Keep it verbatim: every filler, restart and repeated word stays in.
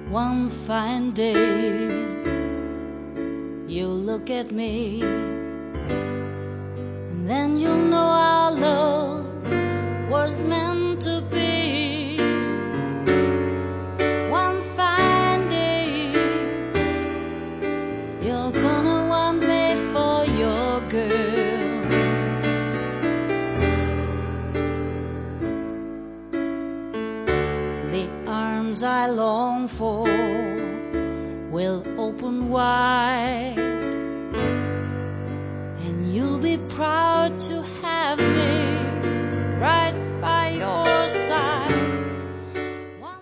One fine day, you'll look at me, and then you'll know our love was meant to be. One fine day, you're gonna want me for your girl. The arms I long for will open wide, and you'll be proud to have me right